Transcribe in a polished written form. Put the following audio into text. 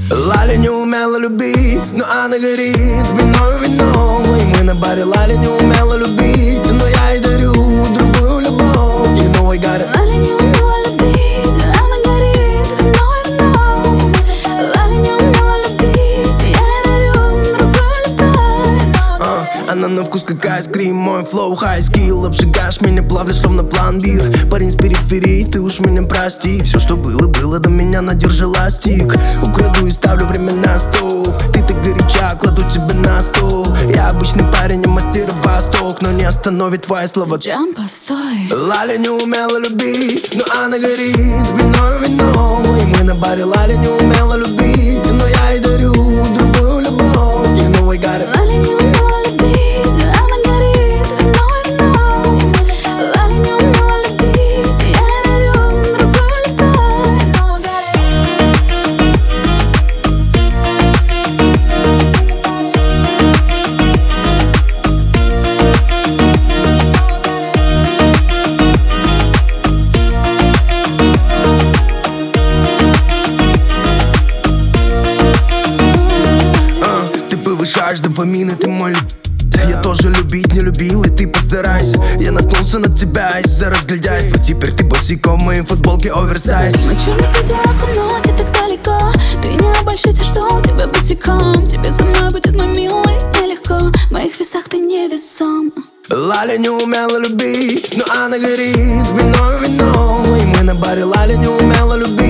Лаля не умела любить, но она горит вино и вино. И мы на баре. Лаля не умела любить, но я ей дарю другую любовь. You know I got it. Лаля не умела любить, она горит вино и вино. Лаля не умела любить, я ей дарю другую любовь. Она на вкус как айскрим, мой флоу high skill. Обжигаешь меня, плавишь словно пломбир. Парень с периферии, ты уж меня прости. Все, что было, было до меня, надержала стик. Украду и ставлю время на стол. Ты так горяча, кладу тебя на стол. Я обычный парень, а мастер Восток, но не остановит твои слова. Джам, постой. Лаля не умела любить, но она горит вино и вино. И мы на баре. Лаля не умела любить, но я ей дарю другую любовь. You know I got it. Лаля не умела любить, она горит вино и вино. Лаля не умела любить, я ей дарю другую любовь. Ты повышаешь дофамин, и ты мой Я тоже любить не любил, и ты постарайся. Я наткнулся на тебя из-за разглядяйства. Теперь ты босиком в моей футболке оверсайз. Мой черный кадиллак уносит так далеко. Ты не обольщайся, что у тебя босиком. Тебе со мной будет, мой милый, нелегко. В моих весах ты невесом. Лаля не умела любить, но она горит вино и вино. И мы на баре. Лаля не умела любить,